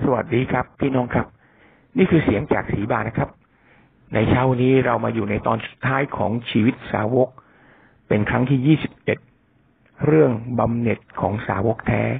วัสดีครับพี่น้องครับนี่คือเสียงจากสีบานนะครับในเช้านี้เรามาอยู่ในตอนสุดท้ายของชีวิตสาวกเป็นครั้งที่21เรื่องบำเหน็จของสาวกแท้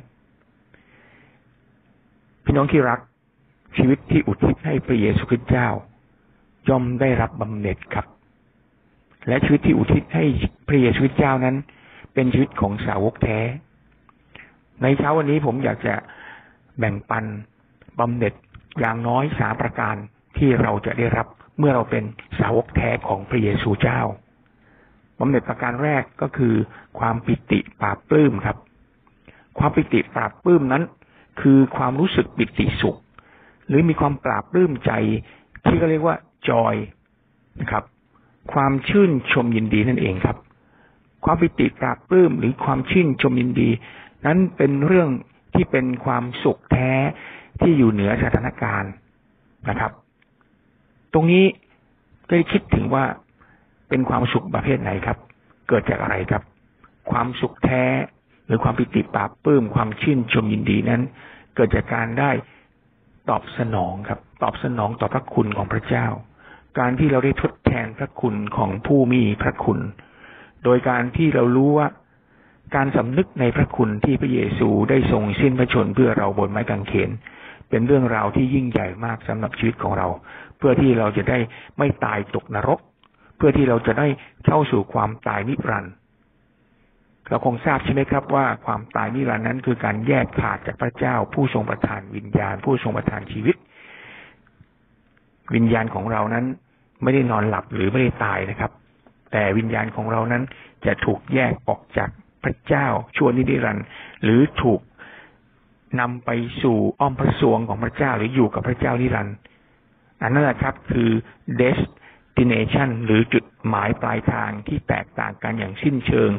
พี่น้องที่รักชีวิตที่อุทิศให้พระเยซูคริสต์เจ้าย่อมได้รับบำเหน็จครับและชีวิตที่อุทิศให้พระเยซูคริสต์เจ้านั้นเป็นชีวิตของสาวกแท้ในเช้าวันนี้ผมอยากจะแบ่งปันบำเหน็จอย่างน้อย3ประการที่เราจะได้รับเมื่อเราเป็นสาวกแท้ของพระเยซูเจ้าบำเหน็จประการแรกก็คือความปิติปราบปลื้มครับความปิติปราบปลื้มนั้นคือความรู้สึกปิติสุขหรือมีความปราบปลื้มใจที่ก็เรียกว่าจอยนะครับความชื่นชมยินดีนั่นเองครับความปิติปราบปลื้มหรือความชื่นชมยินดีนั้นเป็นเรื่องที่เป็นความสุขแท้ที่อยู่เหนือสถานการณ์นะครับตรงนี้ก็ได้คิดถึงว่าเป็นความสุขประเภทไหนครับเกิดจากอะไรครับความสุขแท้หรือความปิติปราบปลื้มความชื่นชมยินดีนั้นเกิดจากการได้ตอบสนองครับตอบสนองต่อพระคุณของพระเจ้าการที่เราได้ทดแทนพระคุณของผู้มีพระคุณโดยการที่เรารู้ว่าการสำนึกในพระคุณที่พระเยซูได้ทรงสิ้นพระชนม์เพื่อเราบนไม้กางเขนเป็นเรื่องราวที่ยิ่งใหญ่มากสำหรับชีวิตของเราเพื่อที่เราจะได้ไม่ตายตกนรกเพื่อที่เราจะได้เข้าสู่ความตายนิรันดร์เราคงทราบใช่ไหมครับว่าความตายนิรันดร์นั้นคือการแยกขาดจากพระเจ้าผู้ทรงประทานวิญญาณผู้ทรงประทานชีวิตวิญญาณของเรานั้นไม่ได้นอนหลับหรือไม่ได้ตายนะครับแต่วิญญาณของเรานั้นจะถูกแยกออกจากพระเจ้าชั่วนิรันดร์หรือถูกนำไปสู่อ้อมพระสวงของพระเจ้าหรืออยู่กับพระเจ้านิรันดร์อันนั้นแหละครับคือ destination หรือจุดหมายปลายทางที่แตกต่างกันอย่างสิ้นเชิง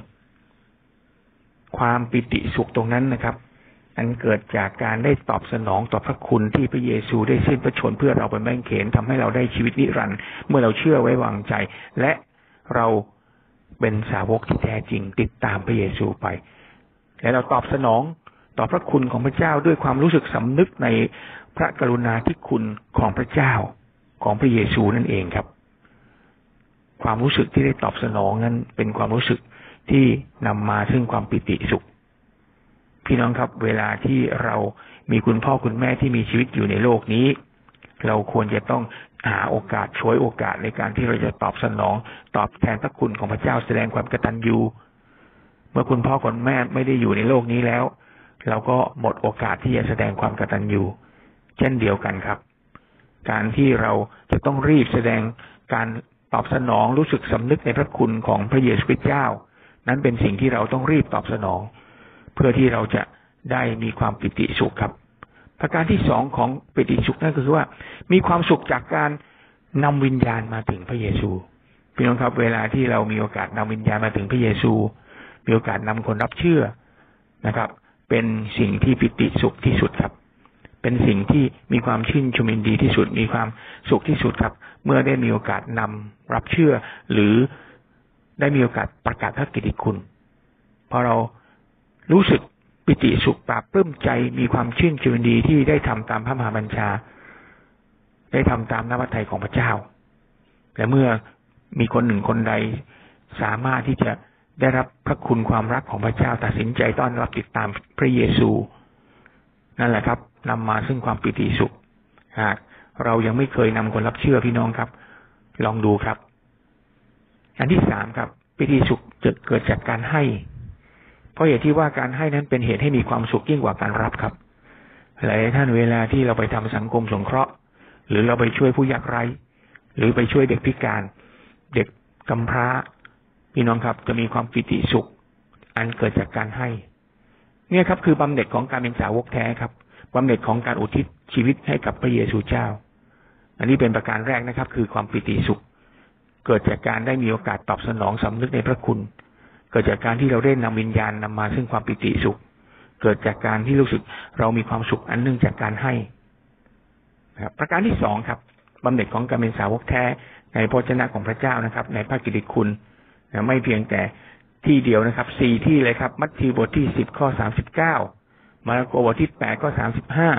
ความปิติสุขตรงนั้นนะครับอันเกิดจากการได้ตอบสนองต่อพระคุณที่พระเยซูได้สิ้นพระชนม์เพื่อเราบนไม้กางเขนทำให้เราได้ชีวิตนิรันดร์เมื่อเราเชื่อไว้วางใจและเราเป็นสาวกที่แท้จริงติดตามพระเยซูไปและเราตอบสนองต่อพระคุณของพระเจ้าด้วยความรู้สึกสำนึกในพระกรุณาธิคุณของพระเจ้าของพระเยซูนั่นเองครับความรู้สึกที่ได้ตอบสนองนั้นเป็นความรู้สึกที่นำมาซึ่งความปิติสุขพี่น้องครับเวลาที่เรามีคุณพ่อคุณแม่ที่มีชีวิตอยู่ในโลกนี้เราควรจะต้องหาโอกาสฉวยโอกาสในการที่เราจะตอบสนองตอบแทนพระคุณของพระเจ้าแสดงความกตัญญูเมื่อคุณพ่อคุณแม่ไม่ได้อยู่ในโลกนี้แล้วเราก็หมดโอกาสที่จะแสดงความกตัญญูเช่นเดียวกันครับการที่เราจะต้องรีบแสดงการตอบสนองรู้สึกสำนึกในพระคุณของพระเยซูคริสต์เจ้านั้นเป็นสิ่งที่เราต้องรีบตอบสนองเพื่อที่เราจะได้มีความปิติสุขครับประการที่2ของปิติสุขนั่นก็คือว่ามีความสุขจากการนำวิญญาณมาถึงพระเยซูพี่น้องครับเวลาที่เรามีโอกาสนำวิญญาณมาถึงพระเยซูมีโอกาสนำคนรับเชื่อนะครับเป็นสิ่งที่ปิติสุขที่สุดครับเป็นสิ่งที่มีความชื่นชมยินดีที่สุดมีความสุขที่สุดครับเมื่อได้มีโอกาสนำรับเชื่อหรือได้มีโอกาสประกาศพระกิตติคุณพอเรารู้สึกปิติสุขปราบปลื้มใจมีความชื่นชมยินดีที่ได้ทำตามพระมหาบัญชาได้ทำตามน้ำพระทัยของพระเจ้าและเมื่อมีคนหนึ่งคนใดสามารถที่จะได้รับพระคุณความรักของพระเจ้าตัดสินใจต้อนรับติดตามพระเยซูนั่นแหละครับนำมาซึ่งความปิติสุขหากเรายังไม่เคยนำคนรับเชื่อพี่น้องครับลองดูครับอันที่3ครับปิติสุขจะเกิดจากการให้เพราะเหตุที่ว่าการให้นั้นเป็นเหตุให้มีความสุขยิ่งกว่าการรับครับหลายท่านเวลาที่เราไปทำสังคมสงเคราะห์หรือเราไปช่วยผู้ยากไร้หรือไปช่วยเด็กพิการเด็กกำพร้าพี่น้องครับจะมีความปิติสุขอันเกิดจากการให้เนี่ยครับคือบำเหน็จของการเป็นสาวกแท้ครับบำเหน็จของการอุทิศชีวิตให้กับพระเยซูเจ้าอันนี้เป็นประการแรกนะครับคือความปิติสุขเกิดจากการได้มีโอกาสตอบสนองสำนึกในพระคุณเกิดจากการที่เราได้นำวิญญาณนำมาซึ่งความปิติสุขเกิดจากการที่รู้สึกเรามีความสุขอันเนื่องจากการให้ครับประการที่2ครับบำเหน็จของการเป็นสาวกแท้ในพระวจนะของพระเจ้านะครับในพระกิตติคุณไม่เพียงแต่ที่เดียวนะครับ4ที่เลยครับมัทธิวบทที่10ข้อ39มาระโกบทที่8ข้อ35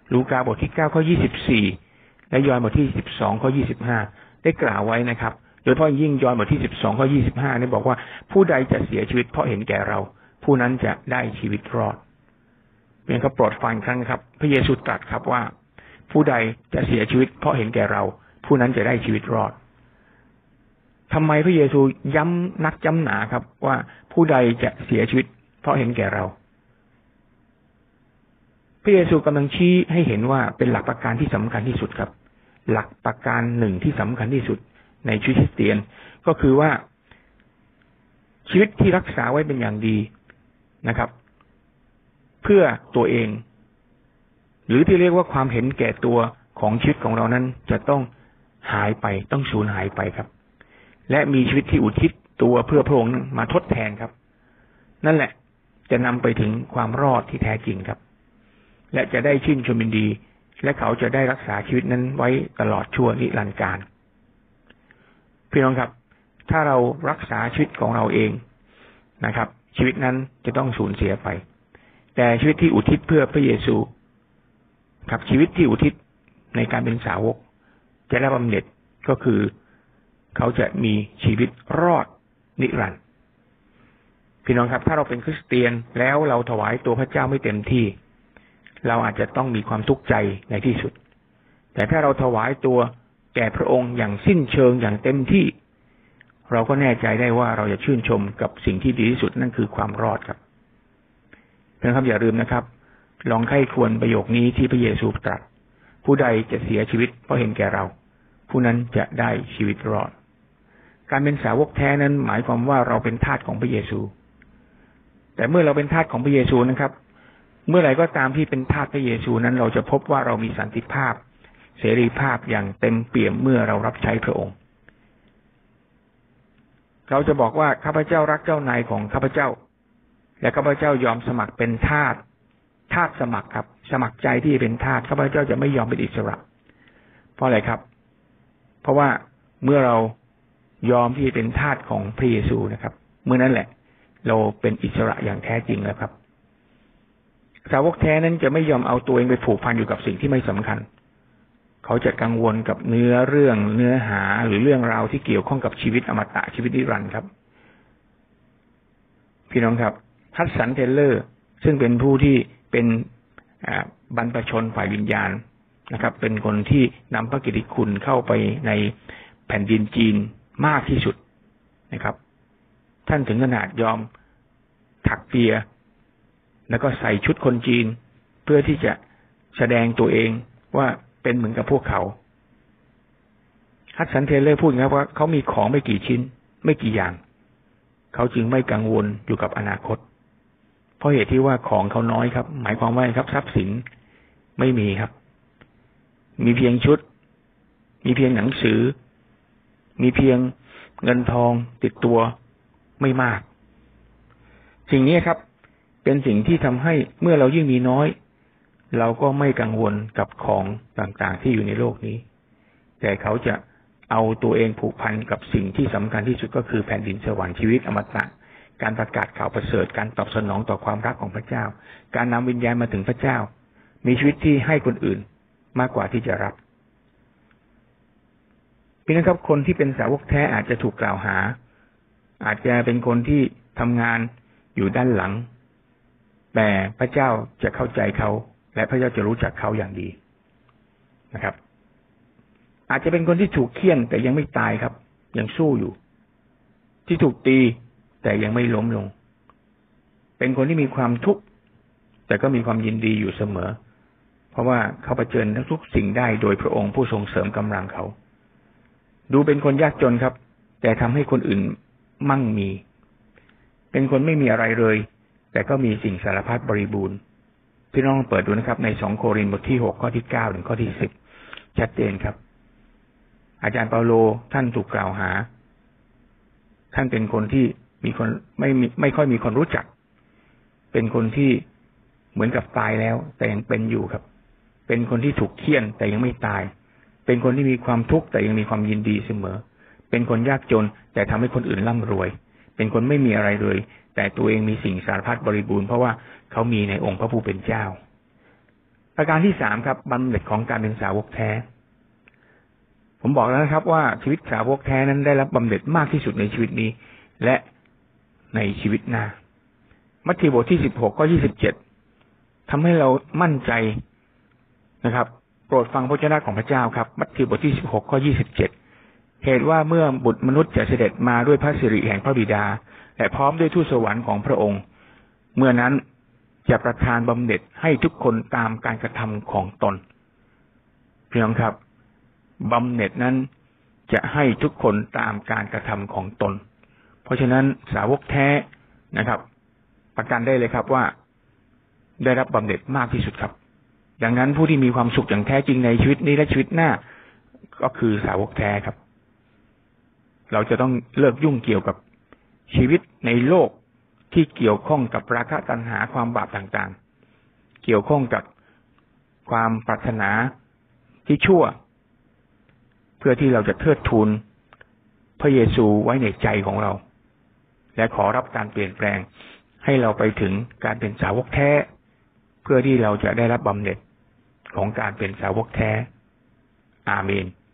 ลูกาบทที่9ข้อ24และยอห์นบทที่12ข้อ25ได้กล่าวไว้นะครับโดยเฉพาะยิ่งยอห์นบทที่12ข้อ25นี่บอกว่าผู้ใดจะเสียชีวิตเพราะเห็นแก่เราผู้นั้นจะได้ชีวิตรอดเป็นครับโปรดฟังครั้งครับพระเยซูตรัสครับว่าผู้ใดจะเสียชีวิตเพราะเห็นแก่เราผู้นั้นจะได้ชีวิตรอดทำไมพระเยซูย้ำนักย้ำหนาครับว่าผู้ใดจะเสียชีวิตเพราะเห็นแก่เราพระเยซูกำลังชี้ให้เห็นว่าเป็นหลักประการที่สำคัญที่สุดครับหลักประการหนึ่งที่สำคัญที่สุดในชีวิตคริสเตียนก็คือว่าชีวิตที่รักษาไว้เป็นอย่างดีนะครับเพื่อตัวเองหรือที่เรียกว่าความเห็นแก่ตัวของชีวิตของเรานั้นจะต้องหายไปต้องสูญหายไปครับและมีชีวิตที่อุทิศตัวเพื่อพระองค์มาทดแทนครับนั่นแหละจะนำไปถึงความรอดที่แท้จริงครับและจะได้ชื่นชมยินดีและเขาจะได้รักษาชีวิตนั้นไว้ตลอดชั่วนิรันดร์กาลพี่น้องครับถ้าเรารักษาชีวิตของเราเองนะครับชีวิตนั้นจะต้องสูญเสียไปแต่ชีวิตที่อุทิศเพื่อพระเยซูครับชีวิตที่อุทิศในการเป็นสาวกจะได้บำเหน็จก็คือเขาจะมีชีวิตรอดนิรันดร์พี่น้องครับถ้าเราเป็นคริสเตียนแล้วเราถวายตัวพระเจ้าไม่เต็มที่เราอาจจะต้องมีความทุกข์ใจในที่สุดแต่ถ้าเราถวายตัวแก่พระองค์อย่างสิ้นเชิงอย่างเต็มที่เราก็แน่ใจได้ว่าเราจะชื่นชมกับสิ่งที่ดีที่สุดนั่นคือความรอดครับเพื่อนครับอย่าลืมนะครับลองไข้ควรประโยคนี้ที่พระเยซูตรัสผู้ใดจะเสียชีวิตเพราะเห็นแก่เราผู้นั้นจะได้ชีวิตรอดการเป็นสาวกแท้นั้นหมายความว่าเราเป็นทาสของพระเยซูแต่เมื่อเราเป็นทาสของพระเยซูนะครับเมื่อไหร่ก็ตามที่เป็นทาสพระเยซูนั้นเราจะพบว่าเรามีสันติภาพเสรีภาพอย่างเต็มเปี่ยมเมื่อเรารับใช้พระองค์เราจะบอกว่าข้าพเจ้ารักเจ้านายของข้าพเจ้าและข้าพเจ้ายอมสมัครเป็นทาสสมัครครับสมัครใจที่จะเป็นทาสข้าพเจ้าจะไม่ยอมเป็นอิสระเพราะอะไรครับเพราะว่าเมื่อเรายอมที่จะเป็นทาสของพระเยซูนะครับเมื่อนั้นแหละเราเป็นอิสระอย่างแท้จริงแล้วครับสาวกแท้นั้นจะไม่ยอมเอาตัวเองไปผูกพันอยู่กับสิ่งที่ไม่สำคัญเขาจะกังวลกับเนื้อหาหรือเรื่องราวที่เกี่ยวข้องกับชีวิตอมตะชีวิตนิรันดร์ครับพี่น้องครับฮัดสันเทเลอร์ซึ่งเป็นผู้ที่เป็นบรรพชนฝ่ายวิญญาณนะครับเป็นคนที่นำพระกิตติคุณเข้าไปในแผ่นดินจีนมากที่สุดนะครับท่านถึงขนาดยอมถักเปียแล้วก็ใส่ชุดคนจีนเพื่อที่จะแสดงตัวเองว่าเป็นเหมือนกับพวกเขาฮัดสันเทเลอร์พูดนะครับว่าเขามีของไม่กี่ชิ้นไม่กี่อย่างเขาจึงไม่กังวลอยู่กับอนาคตเพราะเหตุที่ว่าของเขาน้อยครับหมายความว่าครับทรัพย์สินไม่มีครับมีเพียงชุดมีเพียงหนังสือมีเพียงเงินทองติดตัวไม่มากสิ่งนี้ครับเป็นสิ่งที่ทำให้เมื่อเรายิ่งมีน้อยเราก็ไม่กังวลกับของต่างๆที่อยู่ในโลกนี้แต่เขาจะเอาตัวเองผูกพันกับสิ่งที่สำคัญที่สุดก็คือแผ่นดินสวรรค์ชีวิตอมตะการประกาศข่าวประเสริฐการตอบสนองต่อความรักของพระเจ้าการนำวิญญาณมาถึงพระเจ้ามีชีวิตที่ให้คนอื่นมากกว่าที่จะรับพี่นะครับคนที่เป็นสาวกแท้อาจจะถูกกล่าวหาอาจจะเป็นคนที่ทำงานอยู่ด้านหลังแต่พระเจ้าจะเข้าใจเขาและพระเจ้าจะรู้จักเขาอย่างดีนะครับอาจจะเป็นคนที่ถูกเฆี่ยนแต่ยังไม่ตายครับยังสู้อยู่ที่ถูกตีแต่ยังไม่ล้มลงเป็นคนที่มีความทุกข์แต่ก็มีความยินดีอยู่เสมอเพราะว่าเขาเผชิญทุกสิ่งได้โดยพระองค์ผู้ทรงเสริมกำลังเขาดูเป็นคนยากจนครับแต่ทำให้คนอื่นมั่งมีเป็นคนไม่มีอะไรเลยแต่ก็มีสิ่งสารพัดบริบูรณ์พี่น้องเปิดดูนะครับใน2โครินธ์บทที่6ข้อที่9ถึงข้อที่10ชัดเจนครับอาจารย์เปาโลท่านถูกกล่าวหาท่านเป็นคนที่มีคนไม่ค่อยมีคนรู้จักเป็นคนที่เหมือนกับตายแล้วแต่ยังเป็นอยู่ครับเป็นคนที่ถูกเฆี่ยนแต่ยังไม่ตายเป็นคนที่มีความทุกข์แต่ยังมีความยินดีเสมอเป็นคนยากจนแต่ทำให้คนอื่นร่ำรวยเป็นคนไม่มีอะไรเลยแต่ตัวเองมีสิ่งสารพัดบริบูรณ์เพราะว่าเขามีในองค์พระผู้เป็นเจ้าประการที่3ครับบำเหน็จของการเป็นสาวกแท้ผมบอกแล้วนะครับว่าชีวิตสาวกแท้นั้นได้รับบำเหน็จมากที่สุดในชีวิตนี้และในชีวิตหน้ามัทธิวบทที่16ข้อ27ทำให้เรามั่นใจนะครับโปรดฟังพระวจนะของพระเจ้าครับมัทธิวบทที่16ข้อ27เหตุว่าเมื่อบุตรมนุษย์จะเสด็จมาด้วยพระสิริแห่งพระบิดาและพร้อมด้วยทูตสวรรค์ของพระองค์เมื่อนั้นจะประทานบำเหน็จให้ทุกคนตามการกระทำของตนพี่น้องครับบำเหน็จนั้นจะให้ทุกคนตามการกระทำของตนเพราะฉะนั้นสาวกแท้นะครับประกันได้เลยครับว่าได้รับบำเหน็จมากที่สุดครับดังนั้นผู้ที่มีความสุขอย่างแท้จริงในชีวิตนี้และชีวิตหน้าก็คือสาวกแท้ครับเราจะต้องเลิกยุ่งเกี่ยวกับชีวิตในโลกที่เกี่ยวข้องกับราคะตัณหาความบาปต่างๆเกี่ยวข้องกับความปรารถนาที่ชั่วเพื่อที่เราจะเทิดทูนพระเยซูไว้ในใจของเราและขอรับการเปลี่ยนแปลงให้เราไปถึงการเป็นสาวกแท้เพื่อที่เราจะได้รับบำเหน็จของการเป็นสาวกแท้อาเมน